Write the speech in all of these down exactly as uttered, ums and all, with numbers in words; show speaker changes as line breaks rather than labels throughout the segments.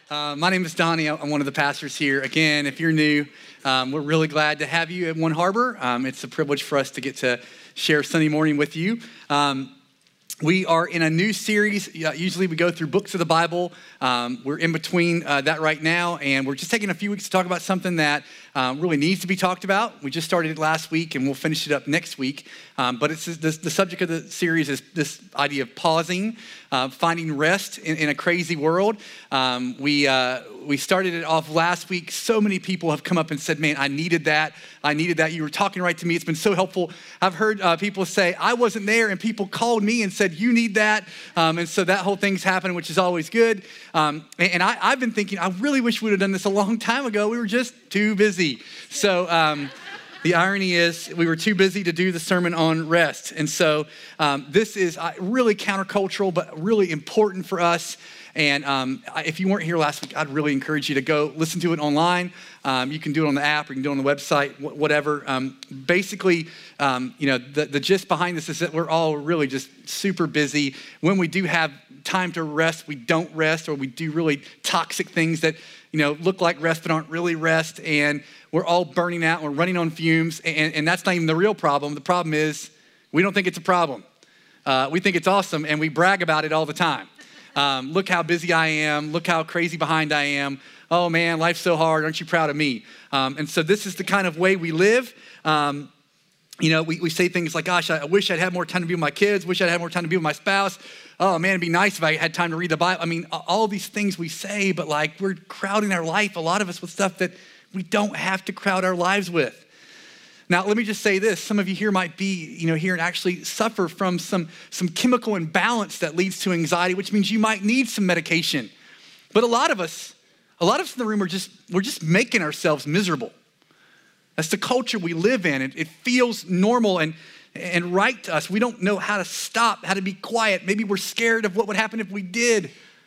Uh, my name is Donnie. I'm one of the pastors here. Again, if you're new, um, we're really glad to have you at One Harbor. Um, it's a privilege for us to get to share Sunday morning with you. Um, we are in a new series. Usually we go through books of the Bible. Um, we're in between uh, that right now, and we're just taking a few weeks to talk about something that um, really needs to be talked about. We just started it last week, and we'll finish it up next week. Um, but it's this, the subject of the series is this idea of pausing, uh, finding rest in, in a crazy world. Um, we uh, we started it off last week. So many people have come up and said, man, I needed that. I needed that. You were talking right to me. It's been so helpful. I've heard uh, people say, I wasn't there, and people called me and said, you need that. Um, and so that whole thing's happening, which is always good. Um, and and I, I've been thinking, I really wish we would have done this a long time ago. We were just too busy. So um, the irony is we were too busy to do the sermon on rest. And so um, this is uh, really countercultural, but really important for us. And um, if you weren't here last week, I'd really encourage you to go listen to it online. Um, you can do it on the app, or you can do it on the website, wh- whatever. Um, basically, um, you know, the, the gist behind this is that we're all really just super busy. When we do have time to rest, we don't rest, or we do really toxic things that, you know, look like rest but aren't really rest. And we're all burning out, we're running on fumes, and, and that's not even the real problem. The problem is we don't think it's a problem. Uh, we think it's awesome, and we brag about it all the time. Um, look how busy I am. Look how crazy behind I am. Oh man, life's so hard. Aren't you proud of me? Um, and so this is the kind of way we live. Um, you know, we, we say things like, gosh, I, I wish I'd had more time to be with my kids. Wish I'd had more time to be with my spouse. Oh man, it'd be nice if I had time to read the Bible. I mean, all these things we say, but like we're crowding our life, a lot of us, with stuff that we don't have to crowd our lives with. Now, let me just say this. Some of you here might be, you know, here and actually suffer from some, some chemical imbalance that leads to anxiety, which means you might need some medication. But a lot of us, a lot of us in the room are just, we're just making ourselves miserable. That's the culture we live in. It, it feels normal and, and right to us. We don't know how to stop, how to be quiet. Maybe we're scared of what would happen if we did.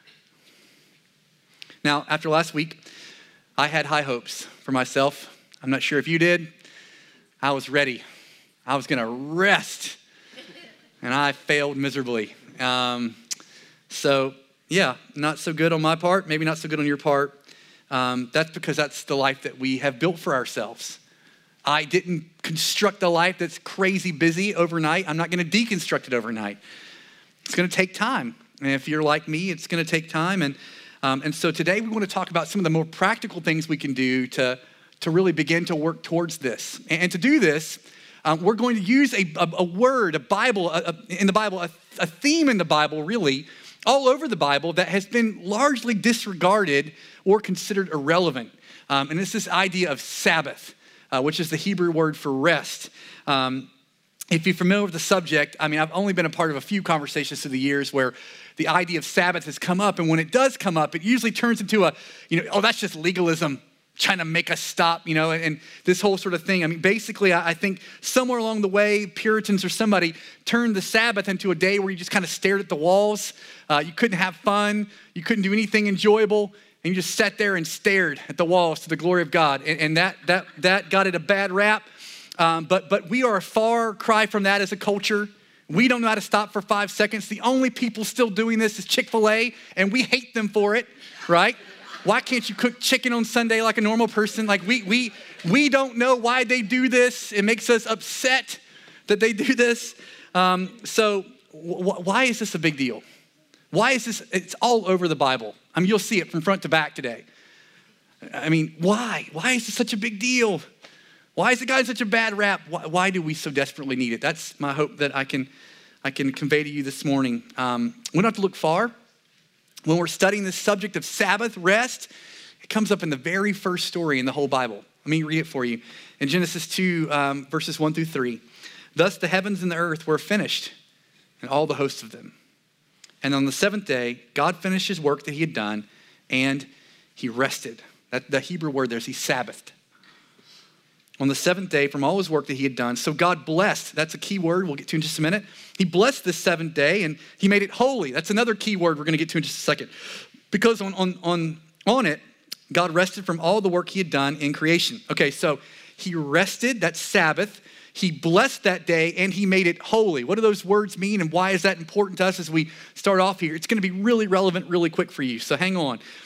Now, after last week, I had high hopes for myself. I'm not sure if you did. I was ready. I was going to rest, and I failed miserably. Um, so, yeah, not so good on my part, maybe not so good on your part. Um, that's because that's the life that we have built for ourselves. I didn't construct a life that's crazy busy overnight. I'm not going to deconstruct it overnight. It's going to take time. And if you're like me, it's going to take time. And, um, and so today we want to talk about some of the more practical things we can do to to really begin to work towards this. And to do this, um, we're going to use a, a, a word, a Bible, a, a, in the Bible, a, a theme in the Bible, really, all over the Bible that has been largely disregarded or considered irrelevant. Um, and it's this idea of Sabbath, uh, which is the Hebrew word for rest. Um, if you're familiar with the subject, I mean, I've only been a part of a few conversations through the years where the idea of Sabbath has come up. And when it does come up, it usually turns into a, you know, oh, that's just legalism, trying to make us stop, you know, and, and this whole sort of thing. I mean, basically, I, I think somewhere along the way, Puritans or somebody turned the Sabbath into a day where you just kind of stared at the walls. Uh, you couldn't have fun. You couldn't do anything enjoyable. And you just sat there and stared at the walls to the glory of God. And, and that that that got it a bad rap. Um, but but we are a far cry from that as a culture. We don't know how to stop for five seconds. The only people still doing this is Chick-fil-A, and we hate them for it, right? Why can't you cook chicken on Sunday like a normal person? Like we we we don't know why they do this. It makes us upset that they do this. Um, so w- why is this a big deal? Why is this? It's all over the Bible. I mean, you'll see it from front to back today. I mean, why? Why is this such a big deal? Why is it got such a bad rap? Why, why do we so desperately need it? That's my hope that I can I can convey to you this morning. Um, we don't have to look far. When we're studying this subject of Sabbath, rest, it comes up in the very first story in the whole Bible. Let me read it for you. In Genesis two, um, verses one through three. Thus the heavens and the earth were finished, and all the hosts of them. And on the seventh day, God finished his work that he had done, and he rested. That, the Hebrew word there is he Sabbathed. On the seventh day from all his work that he had done. So God blessed, that's a key word we'll get to in just a minute. He blessed this seventh day and he made it holy. That's another key word we're gonna get to in just a second. Because on, on, on, on it, God rested from all the work he had done in creation. Okay, so he rested, that's Sabbath. He blessed that day and he made it holy. What do those words mean and why is that important to us as we start off here? It's gonna be really relevant really quick for you, so hang on.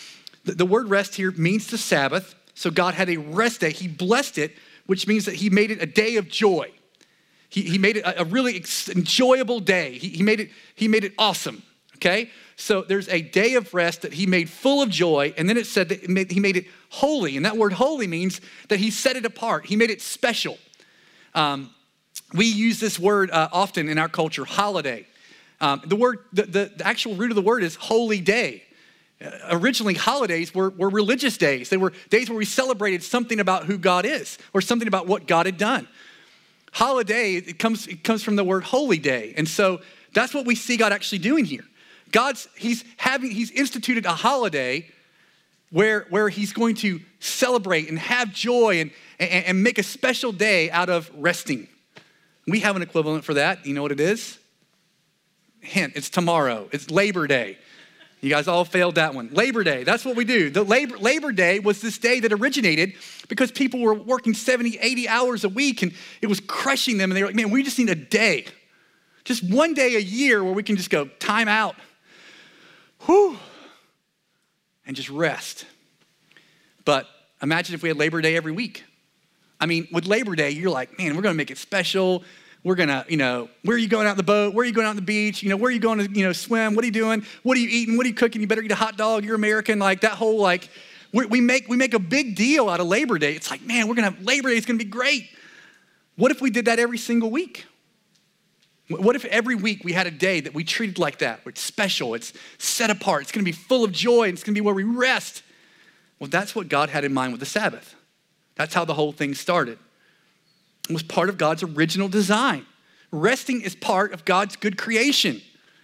The, the word rest here means the Sabbath. So God had a rest day. He blessed it, which means that he made it a day of joy. He, he made it a, a really ex- enjoyable day. He, he, made it, he made it awesome, okay? So there's a day of rest that he made full of joy, and then it said that it made, he made it holy, and that word holy means that he set it apart. He made it special. Um, we use this word uh, often in our culture, holiday. Um, the word, the, the, the actual root of the word is holy day. Uh, originally, holidays were, were religious days. They were days where we celebrated something about who God is or something about what God had done. Holiday, it comes, it comes from the word holy day. And so that's what we see God actually doing here. God's, he's having, he's instituted a holiday where, where he's going to celebrate and have joy and, and, and make a special day out of resting. We have an equivalent for that. You know what it is? Hint, it's tomorrow. It's Labor Day. You guys all failed that one. Labor Day, that's what we do. The Labor, Labor Day was this day that originated because people were working seventy, eighty hours a week and it was crushing them. And they were like, man, we just need a day. Just one day a year where we can just go time out. Whew. And just rest. But imagine if we had Labor Day every week. I mean, with Labor Day, you're like, man, we're going to make it special. We're going to, you know, where are you going out on the boat? Where are you going out on the beach? You know, where are you going to, you know, swim? What are you doing? What are you eating? What are you cooking? You better eat a hot dog. You're American. Like that whole, like, we, we make we make a big deal out of Labor Day. It's like, man, we're going to have Labor Day. It's going to be great. What if we did that every single week? What if every week we had a day that we treated like that? Where it's special. It's set apart. It's going to be full of joy. And it's going to be where we rest. Well, that's what God had in mind with the Sabbath. That's how the whole thing started. It was part of God's original design. Resting is part of God's good creation.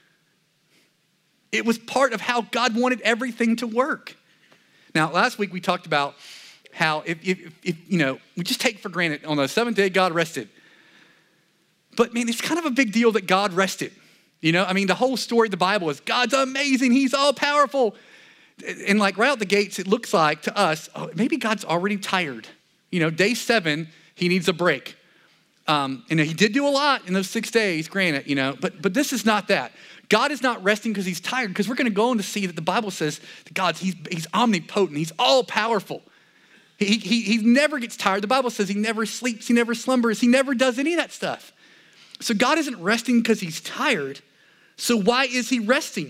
It was part of how God wanted everything to work. Now, last week we talked about how if, if, if you know, we just take for granted on the seventh day God rested. But man, it's kind of a big deal that God rested. You know, I mean, the whole story of the Bible is God's amazing. He's all powerful. And like right out the gates, it looks like to us, oh, maybe God's already tired. You know, day seven, he needs a break. Um, and he did do a lot in those six days, granted, you know, but, but this is not that. God is not resting because he's tired, because we're going to go on to see that the Bible says that God's, he's, he's omnipotent. He's all powerful. He, he, he never gets tired. The Bible says he never sleeps. He never slumbers. He never does any of that stuff. So God isn't resting because he's tired. So why is he resting?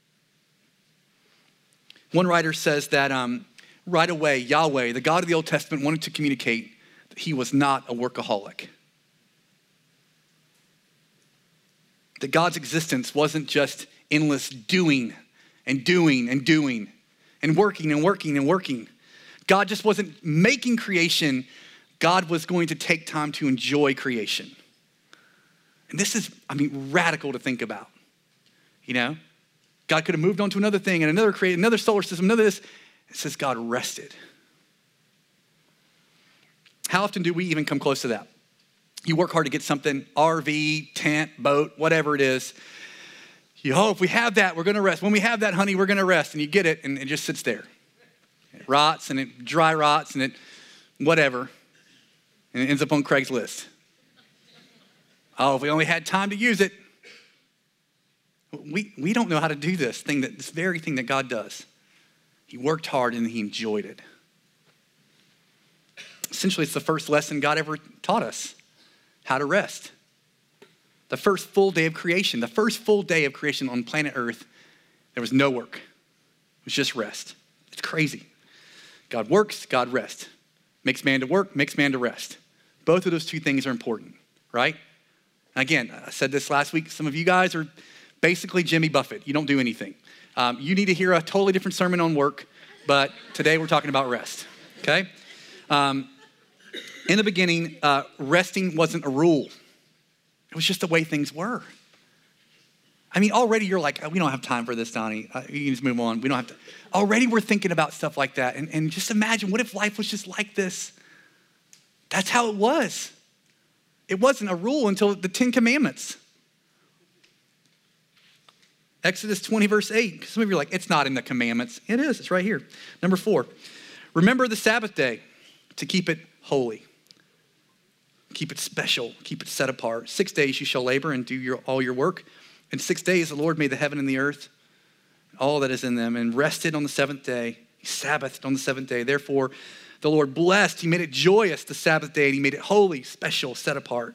One writer says that um, right away, Yahweh, the God of the Old Testament, wanted to communicate that he was not a workaholic. That God's existence wasn't just endless doing and doing and doing and working and working and working. God just wasn't making creation. God was going to take time to enjoy creation. And this is, I mean, radical to think about. You know, God could have moved on to another thing and another create another solar system, another this. It says God rested. How often do we even come close to that? You work hard to get something, R V, tent, boat, whatever it is. You, oh, if we have that, we're going to rest. When we have that, honey, we're going to rest. And you get it, and it just sits there. It rots, and it dry rots, and it whatever. And it ends up on Craigslist. Oh, if we only had time to use it. We, we don't know how to do this thing, that this very thing that God does. He worked hard, and he enjoyed it. Essentially, it's the first lesson God ever taught us. How to rest. The first full day of creation, the first full day of creation on planet Earth, there was no work. It was just rest. It's crazy. God works, God rests. Makes man to work, makes man to rest. Both of those two things are important, right? And again, I said this last week, some of you guys are basically Jimmy Buffett. You don't do anything. Um, you need to hear a totally different sermon on work, but today we're talking about rest, okay? Um, In the beginning, uh, resting wasn't a rule. It was just the way things were. I mean, already you're like, oh, we don't have time for this, Donnie. Uh, you can just move on. We don't have to. Already we're thinking about stuff like that. And, and just imagine, what if life was just like this? That's how it was. It wasn't a rule until the Ten Commandments. Exodus twenty, verse eight. Some of you are like, it's not in the commandments. It is. It's right here. Number four, remember the Sabbath day to keep it holy. Keep it special, keep it set apart. Six days you shall labor and do your, all your work. In six days the Lord made the heaven and the earth, all that is in them, and rested on the seventh day. He Sabbathed on the seventh day. Therefore, the Lord blessed. He made it joyous, the Sabbath day, and he made it holy, special, set apart.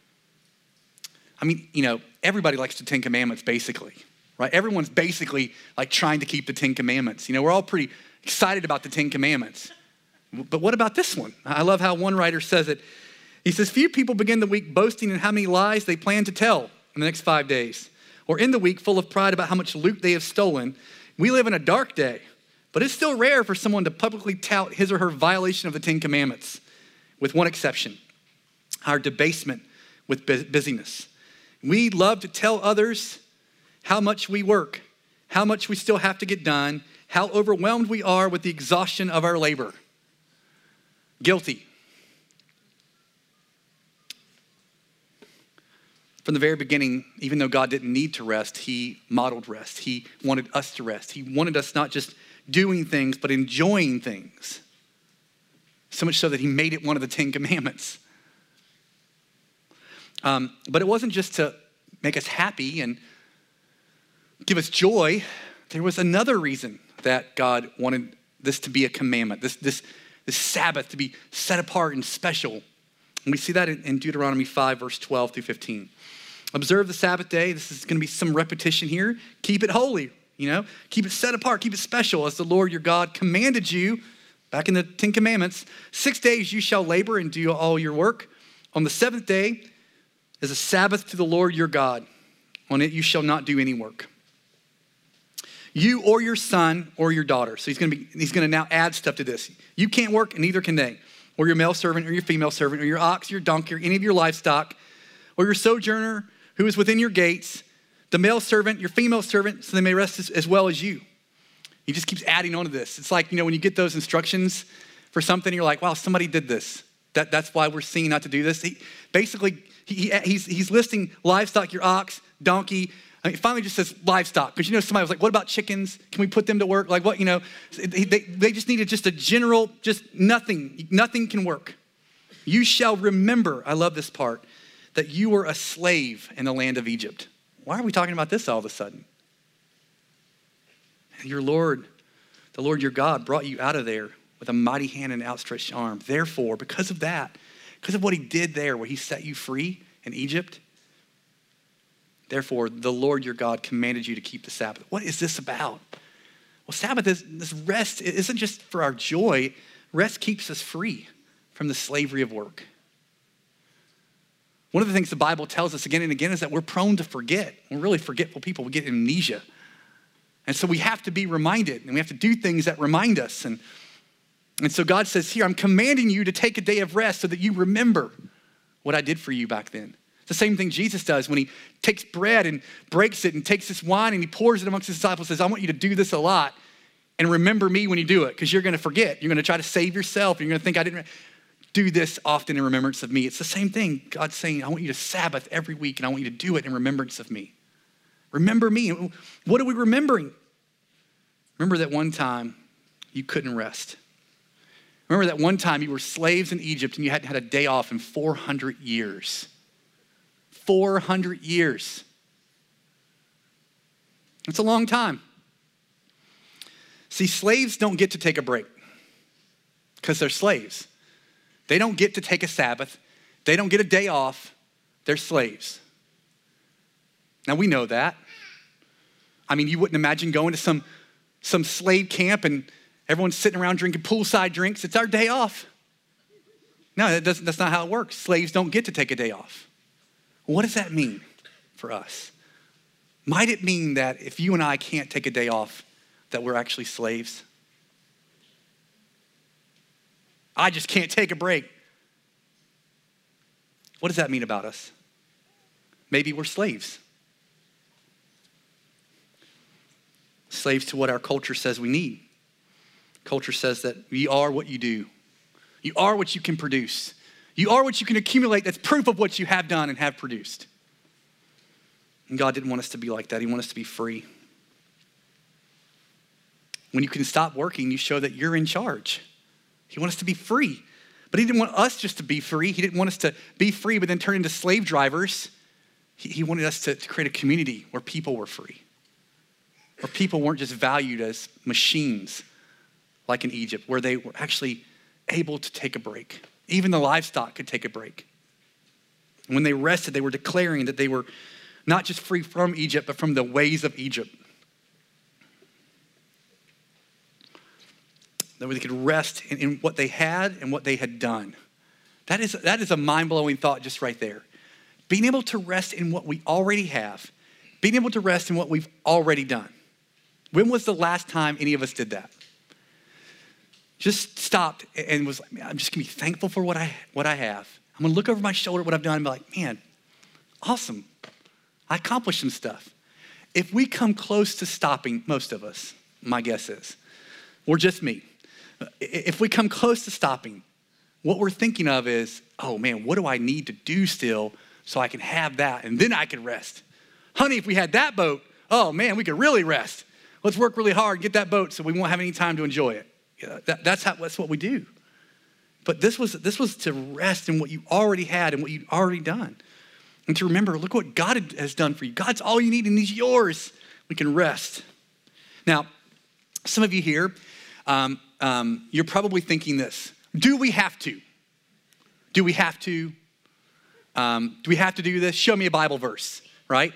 I mean, you know, everybody likes the Ten Commandments, basically, right? Everyone's basically like trying to keep the Ten Commandments. You know, we're all pretty excited about the Ten Commandments. But what about this one? I love how one writer says it. He says, few people begin the week boasting in how many lies they plan to tell in the next five days, or in the week full of pride about how much loot they have stolen. We live in a dark day, but it's still rare for someone to publicly tout his or her violation of the Ten Commandments, with one exception, our debasement with busyness. We love to tell others how much we work, how much we still have to get done, how overwhelmed we are with the exhaustion of our labor. Guilty. From the very beginning, even though God didn't need to rest, he modeled rest. He wanted us to rest. He wanted us not just doing things, but enjoying things. So much so that he made it one of the Ten Commandments. Um, but it wasn't just to make us happy and give us joy. There was another reason that God wanted this to be a commandment, this, this, this Sabbath to be set apart and special. And we see that in, in Deuteronomy five, verse twelve through fifteen. Observe the Sabbath day. This is going to be some repetition here. Keep it holy, you know, keep it set apart, keep it special as the Lord your God commanded you back in the Ten Commandments. Six days you shall labor and do all your work. On the seventh day is a Sabbath to the Lord your God. On it you shall not do any work. You or your son or your daughter. So he's going to be, he's going to now add stuff to this. You can't work and neither can they. Or your male servant or your female servant or your ox, your donkey, or any of your livestock, or your sojourner who is within your gates, the male servant, your female servant, so they may rest as, as well as you. He just keeps adding on to this. It's like, you know, when you get those instructions for something, you're like, wow, somebody did this. That, that's why we're seeing not to do this. He, basically, he, he's, he's listing livestock, your ox, donkey. I mean, it finally just says livestock. Because, you know, somebody was like, what about chickens? Can we put them to work? Like what, you know, they, they just needed just a general, just nothing. Nothing can work. You shall remember, I love this part, that you were a slave in the land of Egypt. Why are we talking about this all of a sudden? Your Lord, the Lord your God brought you out of there with a mighty hand and outstretched arm. Therefore, because of that, because of what he did there, where he set you free in Egypt, therefore, the Lord your God commanded you to keep the Sabbath. What is this about? Well, Sabbath is this rest. It isn't just for our joy. Rest keeps us free from the slavery of work. One of the things the Bible tells us again and again is that we're prone to forget. We're really forgetful people. We get amnesia. And so we have to be reminded, and we have to do things that remind us. And, and so God says here, I'm commanding you to take a day of rest so that you remember what I did for you back then. It's the same thing Jesus does when he takes bread and breaks it and takes this wine and he pours it amongst his disciples and says, I want you to do this a lot and remember me when you do it, because you're going to forget. You're going to try to save yourself. You're going to think I didn't do this often in remembrance of me. It's the same thing. God's saying, I want you to Sabbath every week and I want you to do it in remembrance of me. Remember me. What are we remembering? Remember that one time you couldn't rest. Remember that one time you were slaves in Egypt and you hadn't had a day off in four hundred years. four hundred years. It's a long time. See, slaves don't get to take a break because they're slaves. They don't get to take a Sabbath. They don't get a day off. They're slaves. Now we know that. I mean, you wouldn't imagine going to some, some slave camp and everyone's sitting around drinking poolside drinks. It's our day off. No, that doesn't, that's not how it works. Slaves don't get to take a day off. What does that mean for us? Might it mean that if you and I can't take a day off, that we're actually slaves? I just can't take a break. What does that mean about us? Maybe we're slaves. Slaves to what our culture says we need. Culture says that you are what you do. You are what you can produce. You are what you can accumulate. That's proof of what you have done and have produced. And God didn't want us to be like that. He wanted us to be free. When you can stop working, you show that you're in charge. He wants us to be free. But he didn't want us just to be free. He didn't want us to be free but then turn into slave drivers. He, he wanted us to, to create a community where people were free. Where people weren't just valued as machines like in Egypt, where they were actually able to take a break. Even the livestock could take a break. And when they rested, they were declaring that they were not just free from Egypt, but from the ways of Egypt. That way they could rest in, in what they had and what they had done. That is, that is a mind-blowing thought just right there. Being able to rest in what we already have. Being able to rest in what we've already done. When was the last time any of us did that? Just stopped and was like, man, I'm just gonna be thankful for what I what I have. I'm gonna look over my shoulder at what I've done and be like, man, awesome. I accomplished some stuff. If we come close to stopping, most of us, my guess is, or just me, if we come close to stopping, what we're thinking of is, oh man, what do I need to do still so I can have that and then I can rest? Honey, if we had that boat, oh man, we could really rest. Let's work really hard and get that boat so we won't have any time to enjoy it. Yeah, that, that's, how, that's what we do. But this was, this was to rest in what you already had and what you'd already done. And to remember, look what God has done for you. God's all you need and he's yours. We can rest. Now, some of you here, um, um, you're probably thinking this. Do we have to? Do we have to? Um, do we have to do this? Show me a Bible verse, right?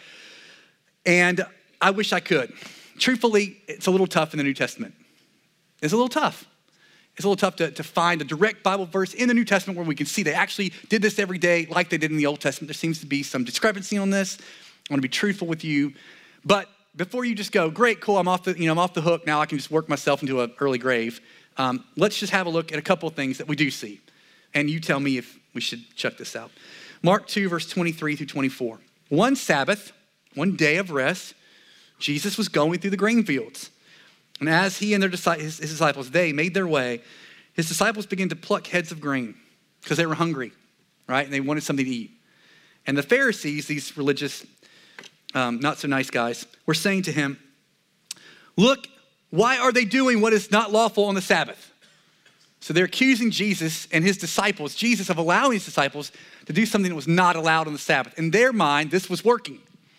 And I wish I could. Truthfully, it's a little tough in the New Testament. It's a little tough. It's a little tough to, to find a direct Bible verse in the New Testament where we can see they actually did this every day like they did in the Old Testament. There seems to be some discrepancy on this. I want to be truthful with you. But before you just go, great, cool, I'm off the, you know, I'm off the hook. Now I can just work myself into an early grave. Um, let's just have a look at a couple of things that we do see. And you tell me if we should check this out. Mark two, verse twenty-three through twenty-four. One Sabbath, one day of rest, Jesus was going through the grain fields. And as he and their his disciples, they made their way, his disciples began to pluck heads of grain because they were hungry, right? And they wanted something to eat. And the Pharisees, these religious, um, not so nice guys, were saying to him, look, why are they doing what is not lawful on the Sabbath? So they're accusing Jesus and his disciples, Jesus of allowing his disciples to do something that was not allowed on the Sabbath. In their mind, this was working,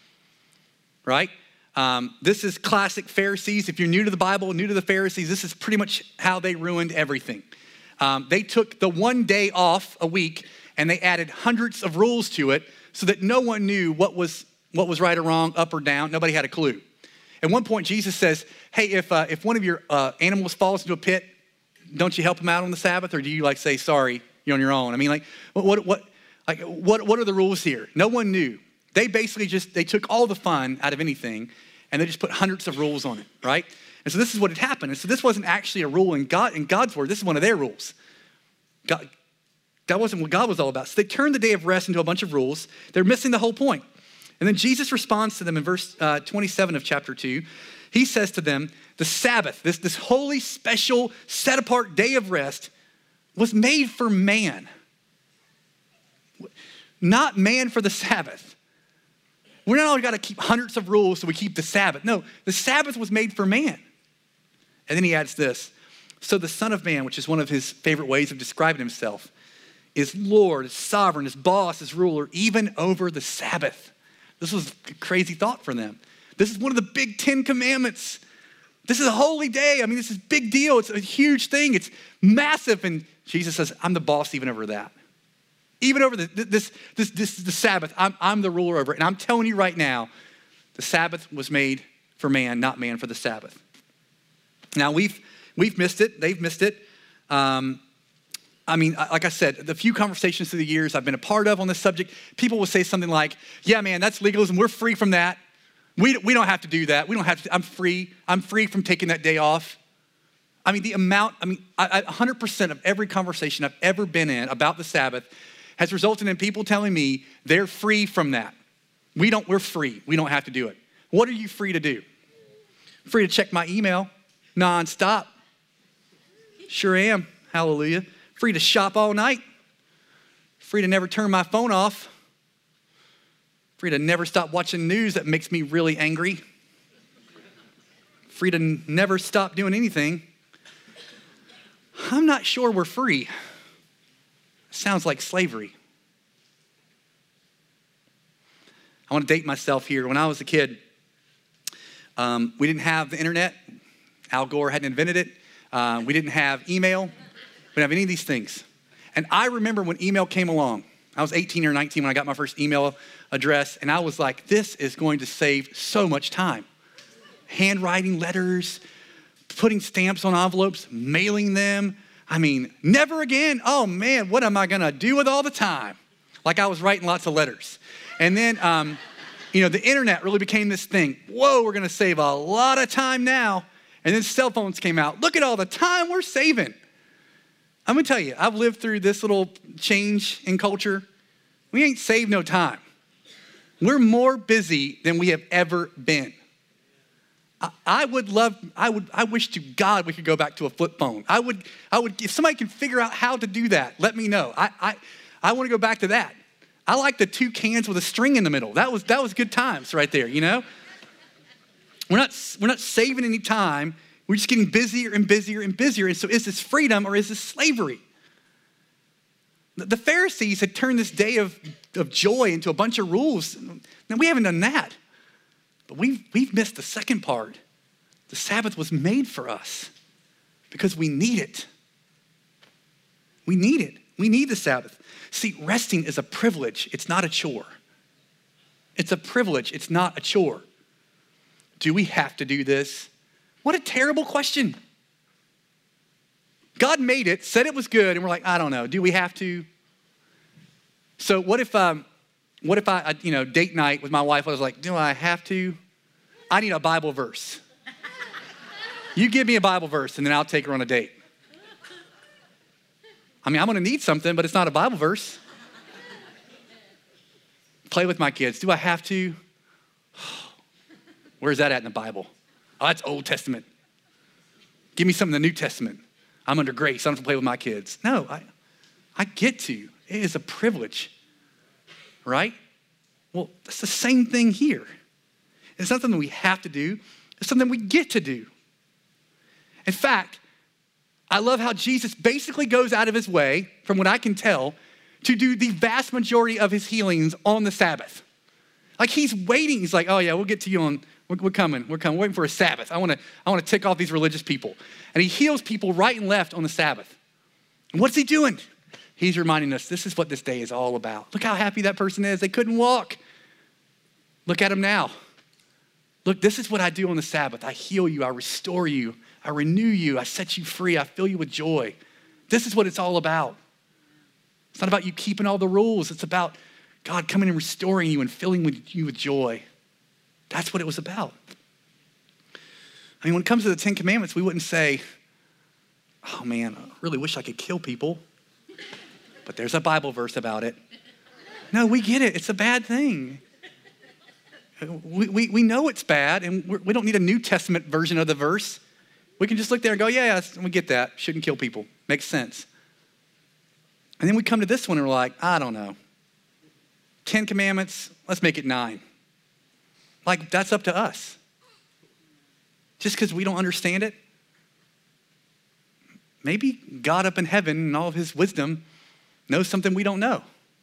right? Um, this is classic Pharisees. If you're new to the Bible, new to the Pharisees, this is pretty much how they ruined everything. Um, they took the one day off a week and they added hundreds of rules to it so that no one knew what was what was right or wrong, up or down. Nobody had a clue. At one point, Jesus says, hey, if uh, if one of your uh, animals falls into a pit, don't you help him out on the Sabbath? Or do you like say, sorry, you're on your own? I mean, like, what what what like what what are the rules here? No one knew. They basically just, they took all the fun out of anything and they just put hundreds of rules on it, right? And so this is what had happened. And so this wasn't actually a rule in God, in God's word. This is one of their rules. God, that wasn't what God was all about. So they turned the day of rest into a bunch of rules. They're missing the whole point. And then Jesus responds to them in verse uh, twenty-seven of chapter two. He says to them, the Sabbath, this, this holy, special, set apart day of rest was made for man. Not man for the Sabbath. We're not only got to keep hundreds of rules so we keep the Sabbath. No, the Sabbath was made for man. And then he adds this. So the Son of Man, which is one of his favorite ways of describing himself, is Lord, is sovereign, is boss, is ruler, even over the Sabbath. This was a crazy thought for them. This is one of the big Ten Commandments. This is a holy day. I mean, this is a big deal. It's a huge thing. It's massive. And Jesus says, I'm the boss even over that. Even over the, this, this, this, the Sabbath, I'm, I'm the ruler over it. And I'm telling you right now, the Sabbath was made for man, not man for the Sabbath. Now, we've, we've missed it. They've missed it. Um, I mean, like I said, the few conversations through the years I've been a part of on this subject, people will say something like, yeah, man, that's legalism. We're free from that. We, we don't have to do that. We don't have to. I'm free. I'm free from taking that day off. I mean, the amount, I mean, I, I, one hundred percent of every conversation I've ever been in about the Sabbath has resulted in people telling me they're free from that. We don't, we're free. We don't have to do it. What are you free to do? Free to check my email nonstop. Sure am. Hallelujah. Free to shop all night. Free to never turn my phone off. Free to never stop watching news that makes me really angry. Free to n- never stop doing anything. I'm not sure we're free. Sounds like slavery. I want to date myself here. When I was a kid, um, we didn't have the internet. Al Gore hadn't invented it. Uh, we didn't have email. We didn't have any of these things. And I remember when email came along. I was eighteen or nineteen when I got my first email address, and I was like, this is going to save so much time. Handwriting letters, putting stamps on envelopes, mailing them. I mean, never again. Oh man, what am I gonna do with all the time? Like I was writing lots of letters. And then, um, you know, the internet really became this thing. Whoa, we're gonna save a lot of time now. And then cell phones came out. Look at all the time we're saving. I'm gonna tell you, I've lived through this little change in culture. We ain't saved no time. We're more busy than we have ever been. I, I would love, I would, I wish to God we could go back to a flip phone. I would, I would, if somebody can figure out how to do that, let me know. I, I, I want to go back to that. I like the two cans with a string in the middle. That was, that was good times right there, you know? We're not, we're not saving any time. We're just getting busier and busier and busier. And so is this freedom or is this slavery? The Pharisees had turned this day of, of joy into a bunch of rules. Now, we haven't done that. But we've, we've missed the second part. The Sabbath was made for us because we need it. We need it. We need the Sabbath. See, resting is a privilege. It's not a chore. It's a privilege. It's not a chore. Do we have to do this? What a terrible question. God made it, said it was good, and we're like, I don't know, do we have to? So what if, um, what if I, you know, date night with my wife, I was like, do I have to? I need a Bible verse. You give me a Bible verse, and then I'll take her on a date. I mean, I'm gonna need something, but it's not a Bible verse. Play with my kids. Do I have to? Where's that at in the Bible? Oh, that's Old Testament. Give me something in the New Testament. I'm under grace. I don't have to play with my kids. No, I, I get to. It is a privilege, right? Well, that's the same thing here. It's not something we have to do. It's something we get to do. In fact, I love how Jesus basically goes out of his way, from what I can tell, to do the vast majority of his healings on the Sabbath. Like he's waiting. He's like, oh yeah, we'll get to you on, we're, we're coming. We're coming, we're waiting for a Sabbath. I wanna, I wanna tick off these religious people. And he heals people right and left on the Sabbath. And what's he doing? He's reminding us, this is what this day is all about. Look how happy that person is. They couldn't walk. Look at them now. Look, this is what I do on the Sabbath. I heal you, I restore you, I renew you, I set you free, I fill you with joy. This is what it's all about. It's not about you keeping all the rules. It's about God coming and restoring you and filling with you with joy. That's what it was about. I mean, when it comes to the Ten Commandments, we wouldn't say, oh man, I really wish I could kill people, but there's a Bible verse about it. No, we get it. It's a bad thing. We, we, we know it's bad, and we're, we don't need a New Testament version of the verse. We can just look there and go, yeah, yeah, we get that. Shouldn't kill people. Makes sense. And then we come to this one and we're like, I don't know. Ten Commandments, let's make it nine. Like, that's up to us. Just because we don't understand it? Maybe God up in heaven and all of his wisdom knows something we don't know.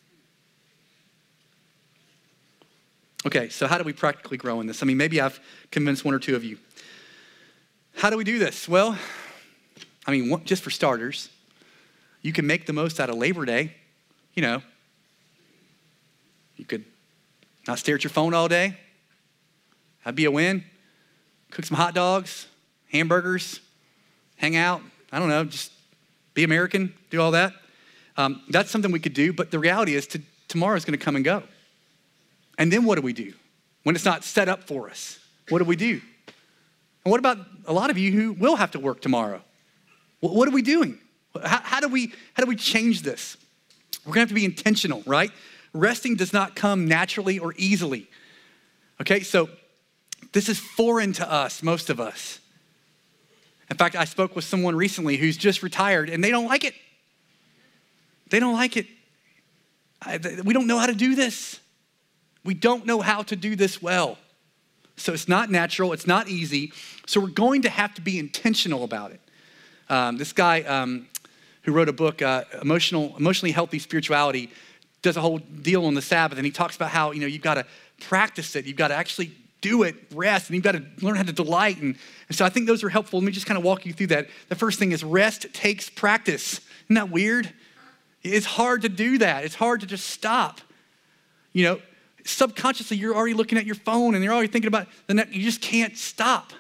Okay, so how do we practically grow in this? I mean, maybe I've convinced one or two of you. How do we do this? Well, I mean, just for starters, you can make the most out of Labor Day. You know, you could not stare at your phone all day. That'd be a win. Cook some hot dogs, hamburgers, hang out. I don't know, just be American, do all that. Um, that's something we could do, but the reality is to, tomorrow's gonna come and go. And then what do we do? When it's not set up for us, what do we do? And what about a lot of you who will have to work tomorrow? What, what are we doing? How, how do we, how do we change this? We're gonna have to be intentional, right? Resting does not come naturally or easily. Okay, so this is foreign to us, most of us. In fact, I spoke with someone recently who's just retired and they don't like it. They don't like it. I, we don't know how to do this. We don't know how to do this well. So it's not natural, it's not easy. So we're going to have to be intentional about it. Um, this guy um, who wrote a book, uh, Emotional, Emotionally Healthy Spirituality, does a whole deal on the Sabbath, and he talks about how, you know, you've got to practice it. You've got to actually do it, rest, and you've got to learn how to delight. And, and so I think those are helpful. Let me just kind of walk you through that. The first thing is rest takes practice. Isn't that weird? It's hard to do that. It's hard to just stop. You know, subconsciously, you're already looking at your phone and you're already thinking about the next, you just can't stop.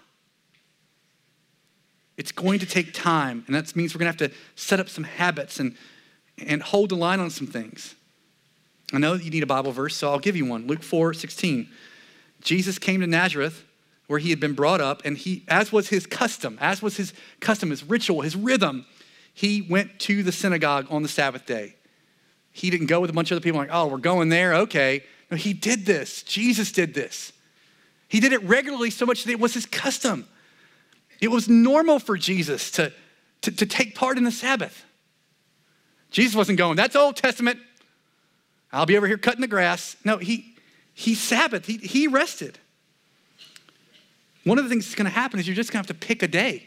It's going to take time, and that means we're going to have to set up some habits and, and hold the line on some things. I know that you need a Bible verse, so I'll give you one. Luke four sixteen. Jesus came to Nazareth, where he had been brought up, and he, as was his custom, as was his custom, his ritual, his rhythm, he went to the synagogue on the Sabbath day. He didn't go with a bunch of other people like, oh, we're going there, okay. No, he did this. Jesus did this. He did it regularly so much that it was his custom. It was normal for Jesus to, to, to take part in the Sabbath. Jesus wasn't going, that's Old Testament. I'll be over here cutting the grass. No, he he Sabbath, he, he rested. One of the things that's gonna happen is you're just gonna have to pick a day.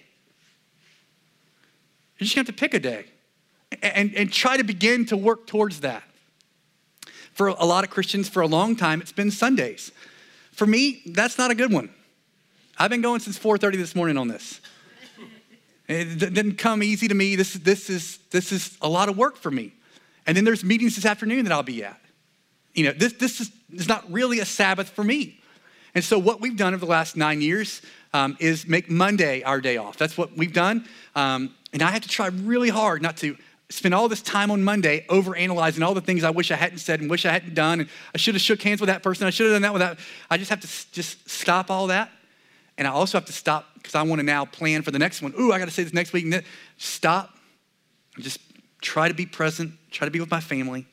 You're just gonna have to pick a day and, and try to begin to work towards that. For a lot of Christians, for a long time, it's been Sundays. For me, that's not a good one. I've been going since four thirty this morning on this. It didn't come easy to me. This, this, is, this is a lot of work for me. And then there's meetings this afternoon that I'll be at. You know, this, this is, is not really a Sabbath for me. And so what we've done over the last nine years um, is make Monday our day off. That's what we've done. Um, and I have to try really hard not to spend all this time on Monday overanalyzing all the things I wish I hadn't said and wish I hadn't done. And I should have shook hands with that person. I should have done that with that. I just have to s- just stop all that. And I also have to stop because I want to now plan for the next one. Ooh, I got to say this next week. And then stop and just try to be present, try to be with my family.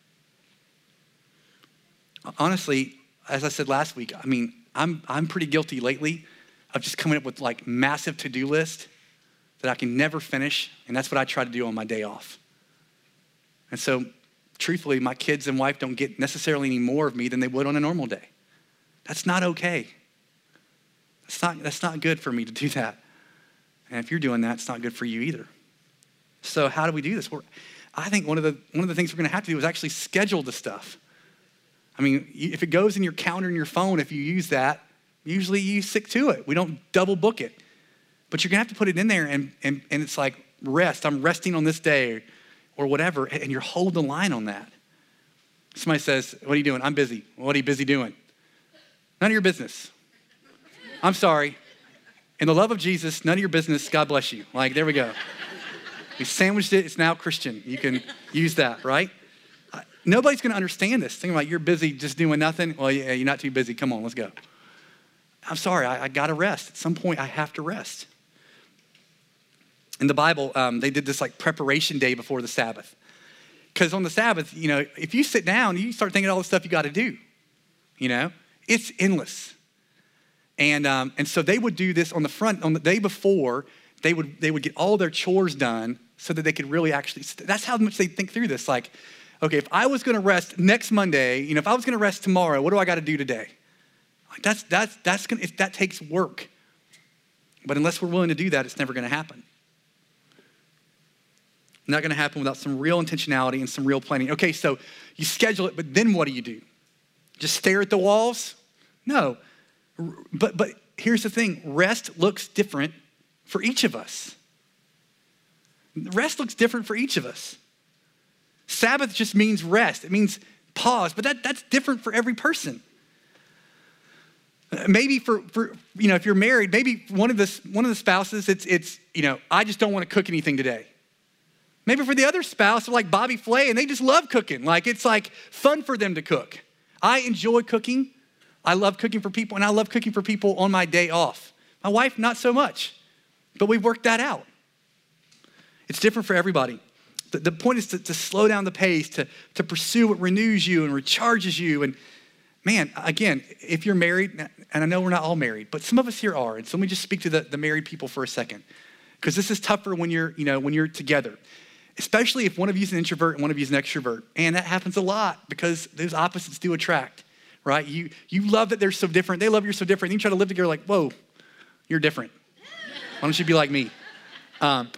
Honestly, as I said last week, I mean, I'm I'm pretty guilty lately of just coming up with like massive to-do list that I can never finish, and that's what I try to do on my day off. And so, truthfully, my kids and wife don't get necessarily any more of me than they would on a normal day. That's not okay. That's not, that's not good for me to do that. And if you're doing that, it's not good for you either. So how do we do this? We're, I think one of the one of the things we're gonna have to do is actually schedule the stuff. I mean, if it goes in your calendar and your phone, if you use that, usually you stick to it. We don't double book it. But you're gonna have to put it in there and, and, and it's like rest. I'm resting on this day or whatever, and you're holding the line on that. Somebody says, what are you doing? I'm busy. What are you busy doing? None of your business. I'm sorry. In the love of Jesus, none of your business. God bless you. Like, there we go. We sandwiched it. It's now Christian. You can use that, right? Uh, nobody's going to understand this. Think about you're busy just doing nothing. Well, yeah, you're not too busy. Come on, let's go. I'm sorry. I, I got to rest. At some point, I have to rest. In the Bible, um, they did this like preparation day before the Sabbath. Because on the Sabbath, you know, if you sit down, you start thinking of all the stuff you got to do. You know, it's endless. And um, and so they would do this on the front, on the day before, they would they would get all their chores done so that they could really actually, that's how much they think through this. Like, okay, if I was gonna rest next Monday, you know, if I was gonna rest tomorrow, what do I gotta do today? Like that's, that's, that's gonna, if that takes work. But unless we're willing to do that, it's never gonna happen. Not gonna happen without some real intentionality and some real planning. Okay, so you schedule it, but then what do you do? Just stare at the walls? No. But but here's the thing, rest looks different for each of us. Rest looks different for each of us. Sabbath just means rest. It means pause, but that, that's different for every person. Maybe for, for you know, if you're married, maybe one of the one of the spouses, it's it's you know, I just don't want to cook anything today. Maybe for the other spouse, they're like Bobby Flay and they just love cooking. Like it's like fun for them to cook. I enjoy cooking. I love cooking for people, and I love cooking for people on my day off. My wife, not so much, but we've worked that out. It's different for everybody. The, the point is to, to slow down the pace, to, to pursue what renews you and recharges you. And man, again, if you're married, and I know we're not all married, but some of us here are, and so let me just speak to the, the married people for a second, because this is tougher when you're, you know, when you're together, especially if one of you is an introvert and one of you is an extrovert. And that happens a lot because those opposites do attract. Right? You you love that they're so different. They love you're so different. And you try to live together like, whoa, you're different. Why don't you be like me? Um,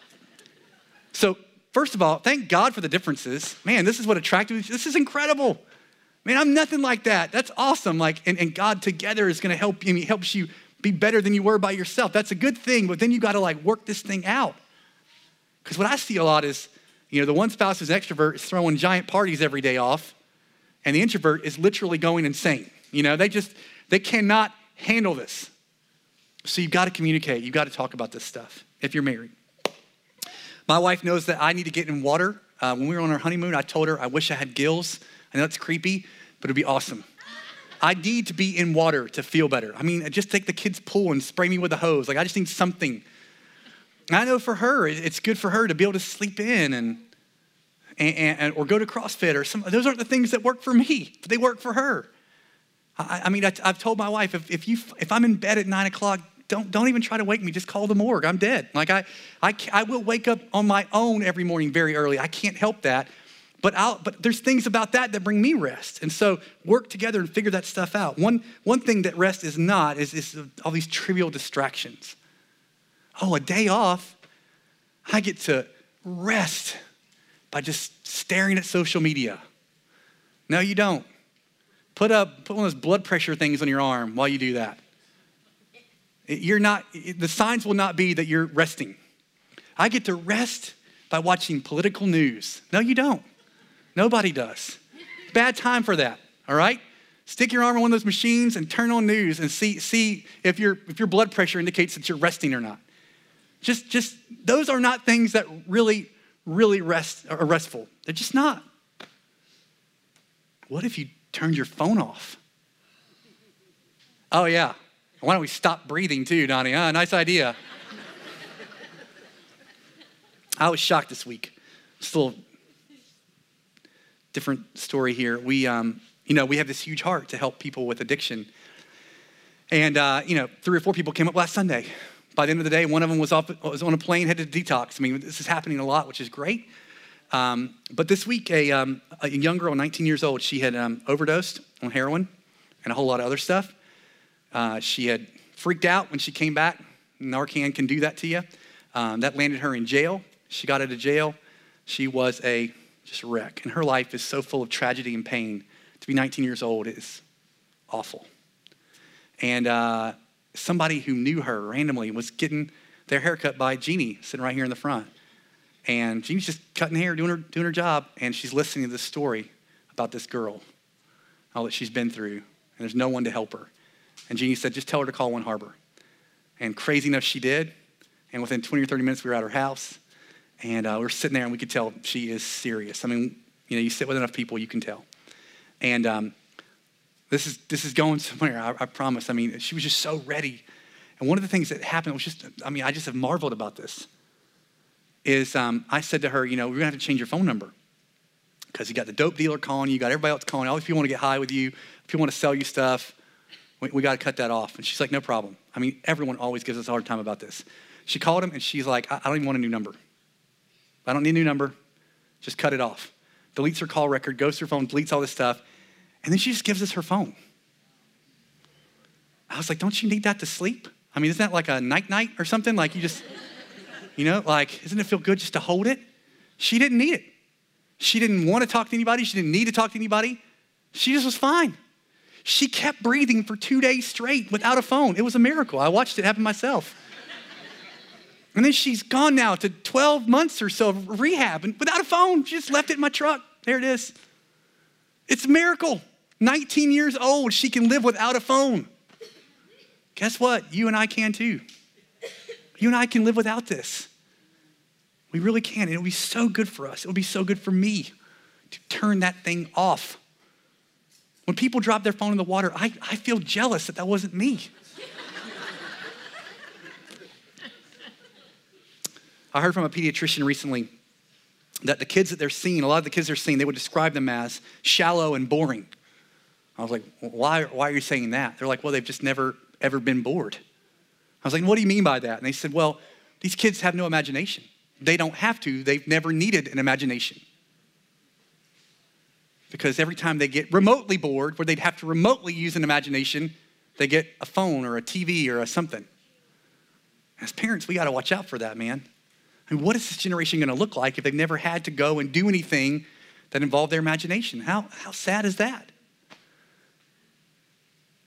so first of all, thank God for the differences. Man, this is what attractive, this is incredible. Man, I'm nothing like that. That's awesome. Like, and, and God together is going to help you. He helps you be better than you were by yourself. That's a good thing, but then you got to like work this thing out. Because what I see a lot is, you know, the one spouse who's an extrovert is throwing giant parties every day off, and the introvert is literally going insane. You know, they just, they cannot handle this. So you've got to communicate. You've got to talk about this stuff if you're married. My wife knows that I need to get in water. Uh, when we were on our honeymoon, I told her I wish I had gills. I know it's creepy, but it'd be awesome. I need to be in water to feel better. I mean, just take the kids' pool and spray me with a hose. Like, I just need something. And I know for her, it's good for her to be able to sleep in and, and, and or go to CrossFit or some. Those aren't the things that work for me, but they work for her. I, I mean, I, I've told my wife, if, if you if I'm in bed at nine o'clock, don't don't even try to wake me. Just call the morgue. I'm dead. Like I I I will wake up on my own every morning very early. I can't help that. But I'll, but there's things about that that bring me rest. And so work together and figure that stuff out. One, one thing that rest is not is, is all these trivial distractions. Oh, a day off, I get to rest by just staring at social media. No, you don't. Put up, put one of those blood pressure things on your arm while you do that. You're not, the signs will not be that you're resting. I get to rest by watching political news. No, you don't. Nobody does. Bad time for that, all right? Stick your arm on one of those machines and turn on news and see, see if, your, if your blood pressure indicates that you're resting or not. Just, just those are not things that really, really rest, are restful. They're just not. What if you turned your phone off? Oh, yeah. Why don't we stop breathing too, Donnie? Huh? Nice idea. I was shocked this week. Just a little different story here. We, um, you know, we have this huge heart to help people with addiction. And, uh, you know, three or four people came up last Sunday. By the end of the day, one of them was, off, was on a plane, headed to detox. I mean, this is happening a lot, which is great. Um, but this week, a, um, a young girl, nineteen years old, she had um, overdosed on heroin and a whole lot of other stuff. Uh, she had freaked out when she came back. Narcan can do that to you. Um, that landed her in jail. She got out of jail. She was a just wreck. And her life is so full of tragedy and pain. To be nineteen years old is awful. And uh, somebody who knew her randomly was getting their haircut by Jeannie, sitting right here in the front. And Jeannie's just cutting hair, doing her, doing her job. And she's listening to this story about this girl, all that she's been through. And there's no one to help her. And Jeannie said, just tell her to call One Harbor. And crazy enough, she did. And within twenty or thirty minutes, we were at her house. And uh, we were sitting there, and we could tell she is serious. I mean, you know, you sit with enough people, you can tell. And um, this is this is going somewhere, I, I promise. I mean, she was just so ready. And one of the things that happened was just, I mean, I just have marveled about this, is um, I said to her, you know, we're going to have to change your phone number. Because you got the dope dealer calling you, you got everybody else calling you, all these people want to get high with you, people want to sell you stuff. We, we got to cut that off. And she's like, no problem. I mean, everyone always gives us a hard time about this. She called him, and she's like, I, I don't even want a new number. I don't need a new number. Just cut it off. Deletes her call record, goes to her phone, deletes all this stuff. And then she just gives us her phone. I was like, don't you need that to sleep? I mean, isn't that like a night-night or something? Like you just, you know, like, doesn't it feel good just to hold it? She didn't need it. She didn't want to talk to anybody. She didn't need to talk to anybody. She just was fine. She kept breathing for two days straight without a phone. It was a miracle. I watched it happen myself. And then she's gone now to twelve months or so of rehab and without a phone. She just left it in my truck. There it is. It's a miracle. nineteen years old, she can live without a phone. Guess what? You and I can too. You and I can live without this. We really can. And it'll be so good for us. It'll be so good for me to turn that thing off. When people drop their phone in the water, I, I feel jealous that that wasn't me. I heard from a pediatrician recently that the kids that they're seeing, a lot of the kids they're seeing, they would describe them as shallow and boring. I was like, why, why are you saying that? They're like, well, they've just never, ever been bored. I was like, what do you mean by that? And they said, well, these kids have no imagination. They don't have to. They've never needed an imagination. Because every time they get remotely bored, where they'd have to remotely use an imagination, they get a phone or a T V or a something. As parents, we got to watch out for that, man. I mean, what is this generation going to look like if they've never had to go and do anything that involved their imagination? How, how sad is that?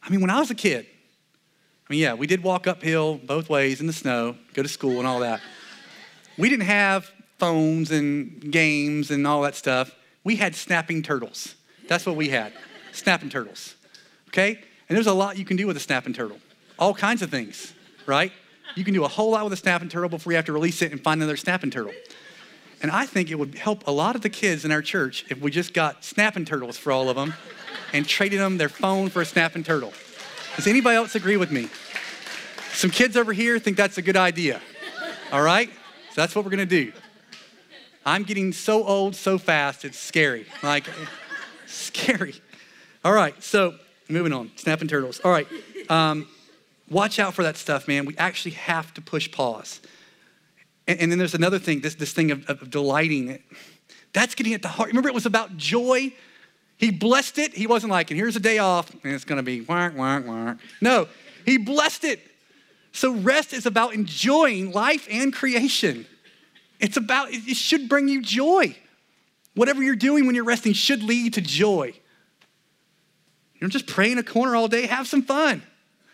I mean, when I was a kid, I mean, yeah, we did walk uphill both ways in the snow, go to school and all that. We didn't have phones and games and all that stuff. We had snapping turtles. That's what we had, snapping turtles, okay? And there's a lot you can do with a snapping turtle. All kinds of things, right? You can do a whole lot with a snapping turtle before you have to release it and find another snapping turtle. And I think it would help a lot of the kids in our church if we just got snapping turtles for all of them and traded them their phone for a snapping turtle. Does anybody else agree with me? Some kids over here think that's a good idea, all right? So that's what we're gonna do. I'm getting so old so fast, it's scary. Like, scary. All right, so moving on, snapping turtles. All right, um, watch out for that stuff, man. We actually have to push pause. And, and then there's another thing, this, this thing of, of delighting. That's getting at the heart. Remember, it was about joy. He blessed it. He wasn't like, and here's a day off, and it's gonna be wah, wah, wah. No, he blessed it. So rest is about enjoying life and creation. It's about, it should bring you joy. Whatever you're doing when you're resting should lead to joy. You don't just pray in a corner all day, have some fun.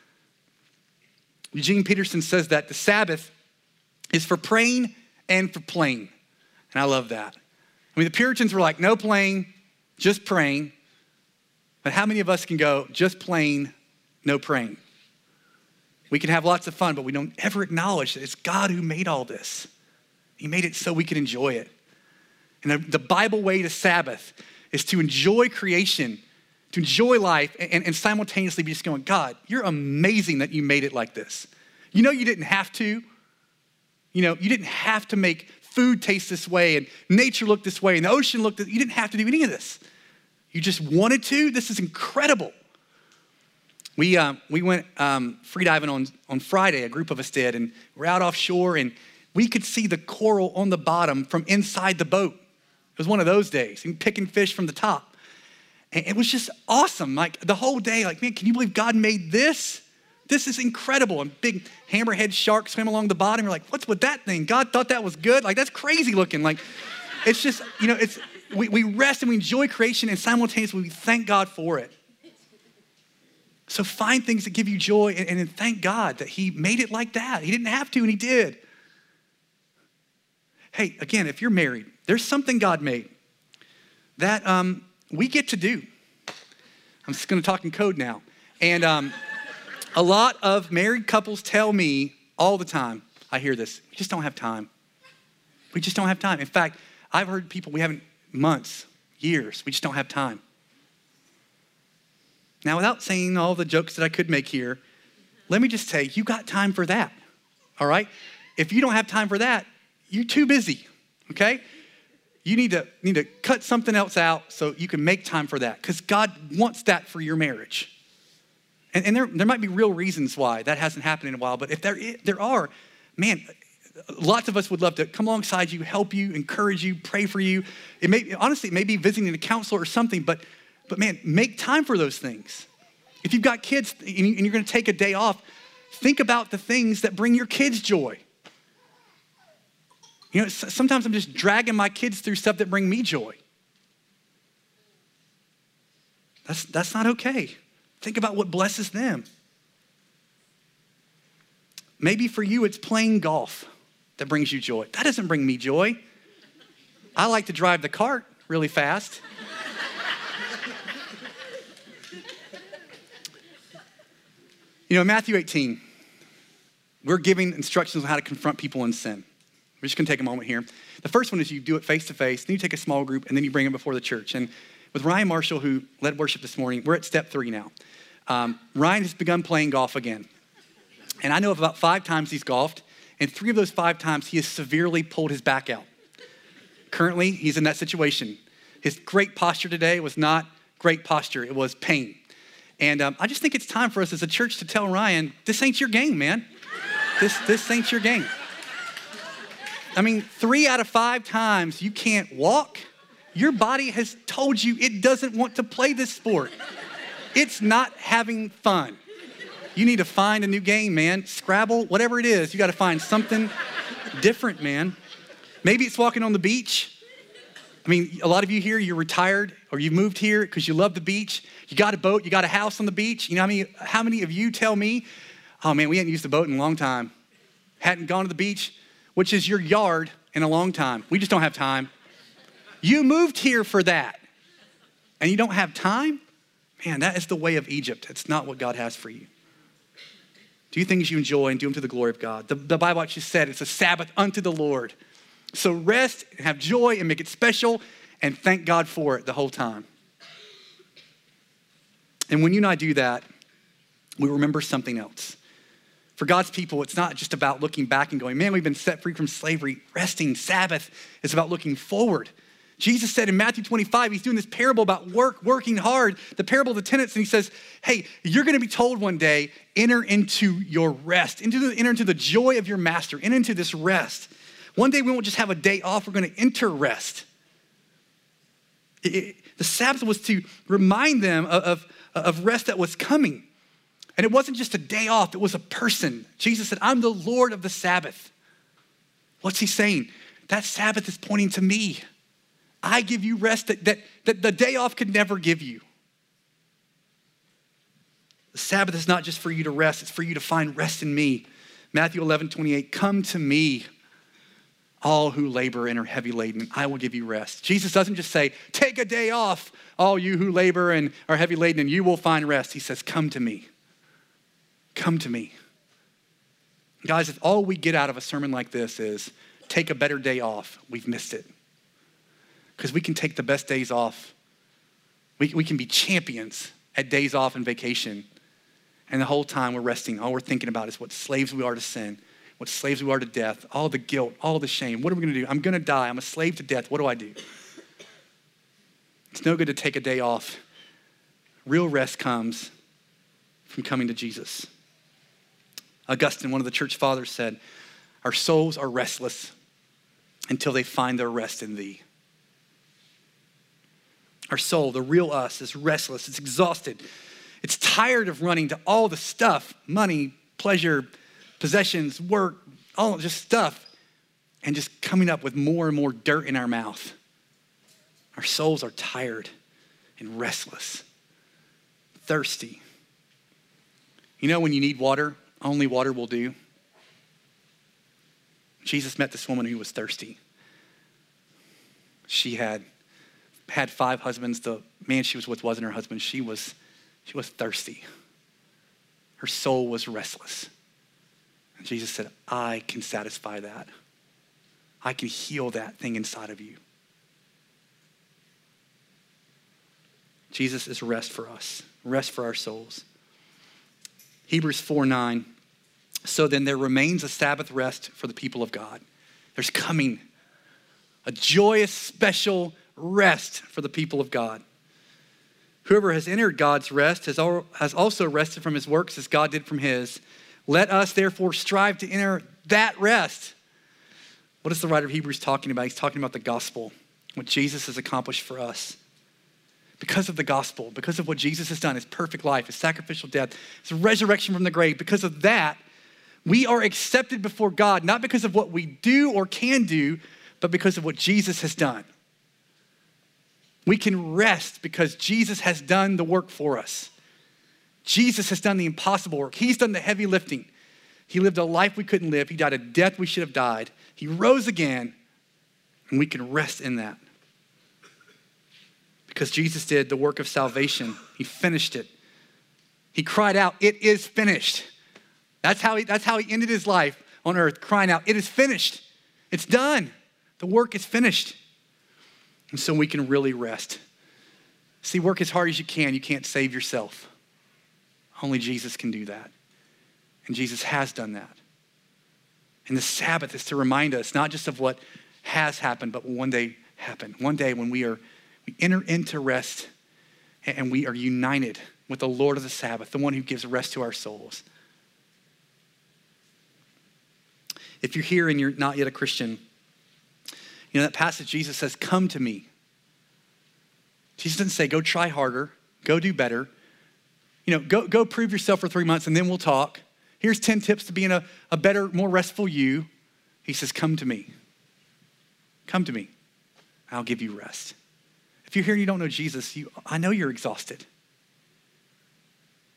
Eugene Peterson says that the Sabbath is for praying and for playing. And I love that. I mean, the Puritans were like, no playing, just praying. But how many of us can go, just playing, no praying? We can have lots of fun, but we don't ever acknowledge that it's God who made all this. He made it so we can enjoy it. And the, the Bible way to Sabbath is to enjoy creation, to enjoy life, and, and simultaneously be just going, God, you're amazing that you made it like this. You know you didn't have to. You know, you didn't have to make food taste this way and nature look this way and the ocean look this way. You didn't have to do any of this. You just wanted to. This is incredible. We um, we went um, free diving on, on Friday, a group of us did, and we're out offshore and we could see the coral on the bottom from inside the boat. It was one of those days, and picking fish from the top. And it was just awesome. Like the whole day, like, man, can you believe God made this? This is incredible. And big hammerhead shark swam along the bottom. You're like, what's with that thing? God thought that was good? Like, that's crazy looking. Like, it's just, you know, it's we, we rest and we enjoy creation and simultaneously we thank God for it. So find things that give you joy and, and thank God that he made it like that. He didn't have to and he did. Hey, again, if you're married, there's something God made that um, we get to do. I'm just gonna talk in code now. And um, a lot of married couples tell me all the time, I hear this, we just don't have time. We just don't have time. In fact, I've heard people, we haven't, months, years, we just don't have time. Now, without saying all the jokes that I could make here, let me just say, you got time for that, all right? If you don't have time for that, you're too busy, okay? You need to, need to cut something else out so you can make time for that because God wants that for your marriage. And, and there, there might be real reasons why that hasn't happened in a while, but if there, is, there are, man, lots of us would love to come alongside you, help you, encourage you, pray for you. It may, honestly, it may be visiting a counselor or something, but But man, make time for those things. If you've got kids and you're gonna take a day off, think about the things that bring your kids joy. You know, sometimes I'm just dragging my kids through stuff that bring me joy. That's, that's not okay. Think about what blesses them. Maybe for you, it's playing golf that brings you joy. That doesn't bring me joy. I like to drive the cart really fast. You know, in Matthew eighteen, we're giving instructions on how to confront people in sin. We're just gonna take a moment here. The first one is you do it face to face, then you take a small group, and then you bring them before the church. And with Ryan Marshall, who led worship this morning, we're at step three now. Um, Ryan has begun playing golf again. And I know of about five times he's golfed, and three of those five times he has severely pulled his back out. Currently, he's in that situation. His great posture today was not great posture, it was pain. And um, I just think it's time for us as a church to tell Ryan, this ain't your game, man. This, this ain't your game. I mean, three out of five times you can't walk. Your body has told you it doesn't want to play this sport. It's not having fun. You need to find a new game, man. Scrabble, whatever it is, you got to find something different, man. Maybe it's walking on the beach. I mean, a lot of you here, you're retired or you moved here because you love the beach. You got a boat, you got a house on the beach. You know how many, how many of you tell me, oh man, we hadn't used a boat in a long time. Hadn't gone to the beach, which is your yard, in a long time. We just don't have time. You moved here for that and you don't have time? Man, that is the way of Egypt. It's not what God has for you. Do things you enjoy and do them to the glory of God. The, the Bible actually said it's a Sabbath unto the Lord. So rest and have joy and make it special and thank God for it the whole time. And when you and I do that, we remember something else. For God's people, it's not just about looking back and going, man, we've been set free from slavery. Resting, Sabbath, is about looking forward. Jesus said in Matthew twenty-five, he's doing this parable about work, working hard, the parable of the tenants, and he says, hey, you're gonna be told one day, enter into your rest, into the, enter into the joy of your master, enter into this rest. One day we won't just have a day off, we're gonna enter rest. It, it, the Sabbath was to remind them of, of, of rest that was coming. And it wasn't just a day off, it was a person. Jesus said, I'm the Lord of the Sabbath. What's he saying? That Sabbath is pointing to me. I give you rest that, that, that the day off could never give you. The Sabbath is not just for you to rest, it's for you to find rest in me. Matthew eleven twenty-eight, come to me, all who labor and are heavy laden, I will give you rest. Jesus doesn't just say, take a day off, all you who labor and are heavy laden, and you will find rest. He says, come to me. Come to me. Guys, if all we get out of a sermon like this is take a better day off, we've missed it. Because we can take the best days off. We, we can be champions at days off and vacation. And the whole time we're resting, all we're thinking about is what slaves we are to sin, what slaves we are to death, all the guilt, all the shame. What are we gonna do? I'm gonna die, I'm a slave to death, what do I do? It's no good to take a day off. Real rest comes from coming to Jesus. Augustine, one of the church fathers, said, our souls are restless until they find their rest in thee. Our soul, the real us, is restless. It's exhausted. It's tired of running to all the stuff, money, pleasure, possessions, work, all just stuff, and just coming up with more and more dirt in our mouth. Our souls are tired and restless, thirsty. You know when you need water, only water will do? Jesus met this woman who was thirsty. She had had five husbands. The man she was with wasn't her husband. She was, she was thirsty. Her soul was restless. And Jesus said, I can satisfy that. I can heal that thing inside of you. Jesus is rest for us, rest for our souls. Hebrews four nine, so then there remains a Sabbath rest for the people of God. There's coming a joyous, special rest for the people of God. Whoever has entered God's rest has, al- has also rested from his works as God did from his. Let us therefore strive to enter that rest. What is the writer of Hebrews talking about? He's talking about the gospel, what Jesus has accomplished for us. Because of the gospel, because of what Jesus has done, his perfect life, his sacrificial death, his resurrection from the grave, because of that, we are accepted before God, not because of what we do or can do, but because of what Jesus has done. We can rest because Jesus has done the work for us. Jesus has done the impossible work. He's done the heavy lifting. He lived a life we couldn't live. He died a death we should have died. He rose again, and we can rest in that. Because Jesus did the work of salvation. He finished it. He cried out, it is finished. That's how he, that's how he ended his life on earth, crying out, it is finished. It's done. The work is finished. And so we can really rest. See, work as hard as you can. You can't save yourself. Only Jesus can do that. And Jesus has done that. And the Sabbath is to remind us not just of what has happened, but will one day happen. One day when we are we enter into rest and we are united with the Lord of the Sabbath, the one who gives rest to our souls. If you're here and you're not yet a Christian, you know, that passage, Jesus says, come to me. Jesus doesn't say, go try harder, go do better. You know, go, go prove yourself for three months and then we'll talk. Here's ten tips to being a, a better, more restful you. He says, come to me. Come to me. I'll give you rest. If you're here and you don't know Jesus, you, I know you're exhausted.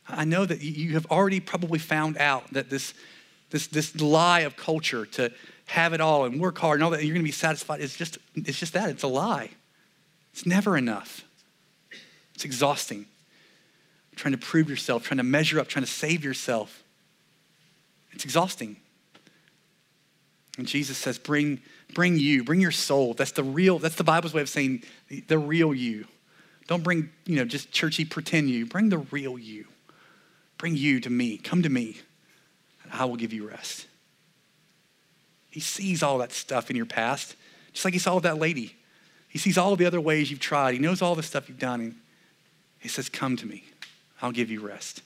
I know that you have already probably found out that this, this, this lie of culture to have it all and work hard and all that, and you're gonna be satisfied, is just, it's just that, it's a lie. It's never enough. It's exhausting. Trying to prove yourself, trying to measure up, trying to save yourself. It's exhausting. And Jesus says, bring, bring you, bring your soul. That's the real, that's the Bible's way of saying the, the real you. Don't bring, you know, just churchy pretend you. Bring the real you. Bring you to me. Come to me, and I will give you rest. He sees all that stuff in your past, just like he saw with that lady. He sees all the other ways you've tried. He knows all the stuff you've done. And he says, come to me. I'll give you rest.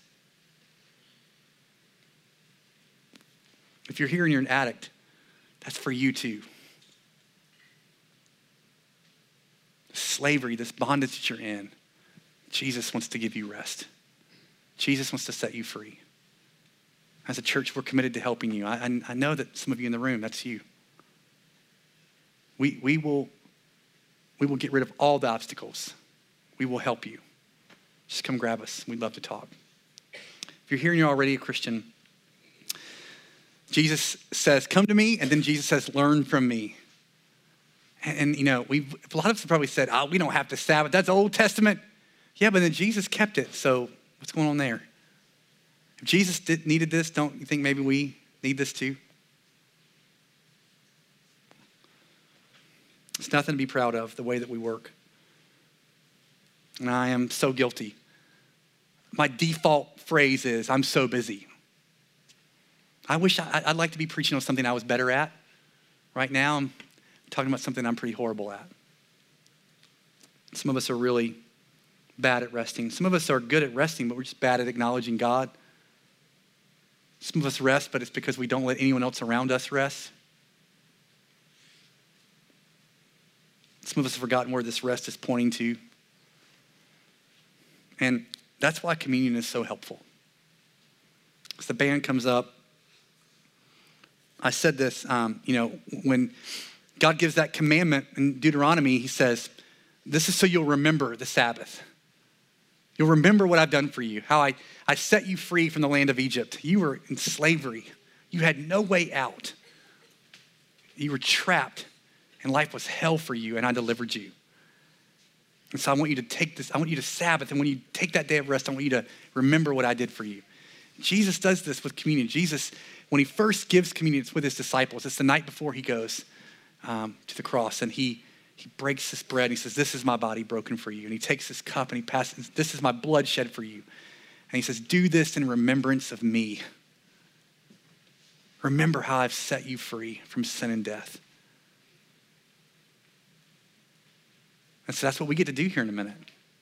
If you're here and you're an addict, that's for you too. Slavery, this bondage that you're in, Jesus wants to give you rest. Jesus wants to set you free. As a church, we're committed to helping you. I, I, I know that some of you in the room, that's you. We, we, will, we will get rid of all the obstacles. We will help you. Just come grab us. We'd love to talk. If you're here and you're already a Christian, Jesus says, come to me, and then Jesus says, learn from me. And, and you know, we've, a lot of us have probably said, oh, we don't have to Sabbath. That's Old Testament. Yeah, but then Jesus kept it. So what's going on there? If Jesus did, needed this, don't you think maybe we need this too? It's nothing to be proud of, the way that we work. And I am so guilty. My default phrase is, I'm so busy. I wish I, I'd like to be preaching on something I was better at. Right now, I'm talking about something I'm pretty horrible at. Some of us are really bad at resting. Some of us are good at resting, but we're just bad at acknowledging God. Some of us rest, but it's because we don't let anyone else around us rest. Some of us have forgotten where this rest is pointing to. And that's why communion is so helpful. As the band comes up, I said this, um, you know, when God gives that commandment in Deuteronomy, he says, this is so you'll remember the Sabbath. You'll remember what I've done for you, how I, I set you free from the land of Egypt. You were in slavery. You had no way out. You were trapped, and life was hell for you, and I delivered you. And so I want you to take this, I want you to Sabbath, and when you take that day of rest, I want you to remember what I did for you. Jesus does this with communion. Jesus, when he first gives communion, it's with his disciples. It's the night before he goes um, to the cross, and he He breaks this bread and he says, this is my body broken for you. And he takes this cup and he passes, this is my blood shed for you. And he says, do this in remembrance of me. Remember how I've set you free from sin and death. And so that's what we get to do here in a minute.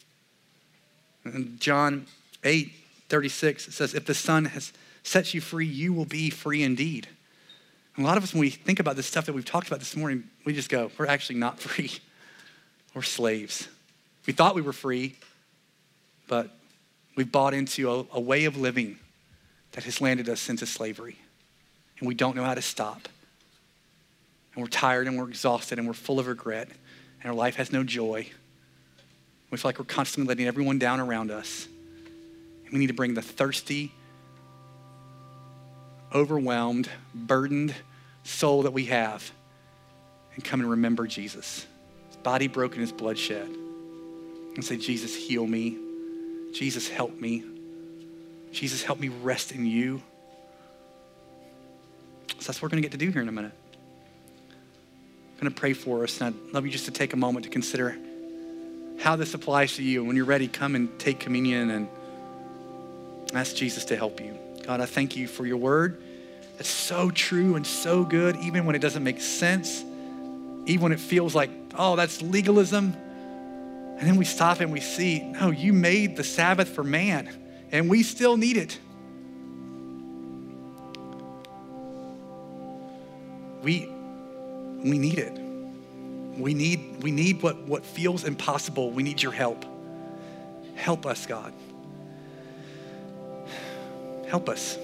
In John eight thirty-six, it says, if the Son has set you free, you will be free indeed. And a lot of us, when we think about this stuff that we've talked about this morning, we just go, we're actually not free. We're slaves. We thought we were free, but we've bought into a, a way of living that has landed us into slavery. And we don't know how to stop. And we're tired and we're exhausted and we're full of regret. And our life has no joy. We feel like we're constantly letting everyone down around us. And we need to bring the thirsty, overwhelmed, burdened soul that we have and come and remember Jesus. His body broken, his blood shed. And say, Jesus, heal me. Jesus, help me. Jesus, help me rest in you. So that's what we're gonna get to do here in a minute. I'm gonna pray for us, and I'd love you just to take a moment to consider how this applies to you. And when you're ready, come and take communion and ask Jesus to help you. God, I thank you for your word. It's so true and so good, even when it doesn't make sense, even when it feels like, oh, that's legalism. And then we stop and we see, no, you made the Sabbath for man, and we still need it. We, we need it. We need, we need what, what feels impossible. We need your help. Help us, God. Help us.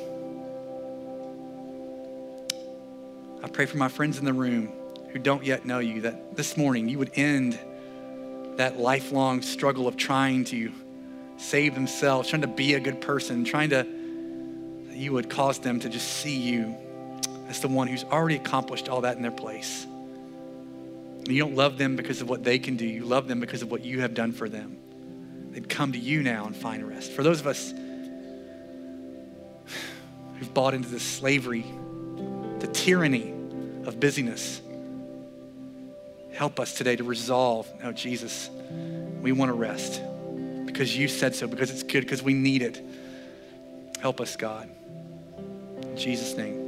I pray for my friends in the room who don't yet know you, that this morning you would end that lifelong struggle of trying to save themselves, trying to be a good person, trying to, that you would cause them to just see you as the one who's already accomplished all that in their place. And you don't love them because of what they can do. You love them because of what you have done for them. They'd come to you now and find rest. For those of us who've bought into this slavery, the tyranny of busyness, help us today to resolve, no, Jesus, we want to rest because you said so, because it's good, because we need it. Help us, God. In Jesus' name.